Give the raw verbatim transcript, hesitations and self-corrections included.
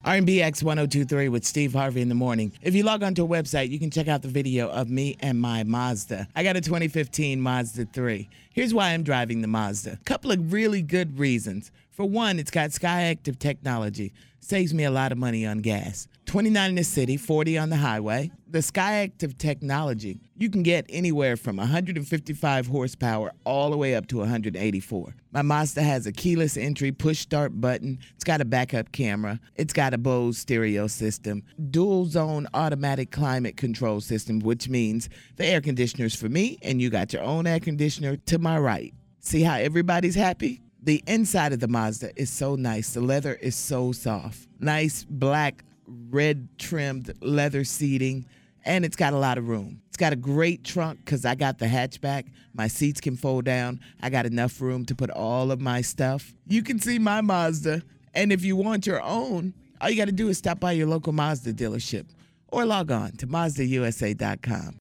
R and B X ten twenty-three with Steve Harvey in the morning. If you log onto a website, you can check out the video of me and my Mazda. I got a twenty fifteen Mazda three. Here's why I'm driving the Mazda. Couple of really good reasons. For one, it's got Skyactiv technology. Saves me a lot of money on gas. twenty-nine in the city, forty on the highway. The Skyactiv technology, you can get anywhere from one hundred fifty-five horsepower all the way up to one hundred eighty-four. My Mazda has a keyless entry push start button. It's got a backup camera. It's got a Bose stereo system. Dual zone automatic climate control system, which means the air conditioner's for me and you got your own air conditioner to my right. See how everybody's happy? The inside of the Mazda is so nice. The leather is so soft. Nice black, red trimmed leather seating, and it's got a lot of room. It's got a great trunk because I got the hatchback. My seats can fold down. I got enough room to put all of my stuff. You can see my Mazda, and if you want your own, all you got to do is stop by your local Mazda dealership or log on to Mazda U S A dot com.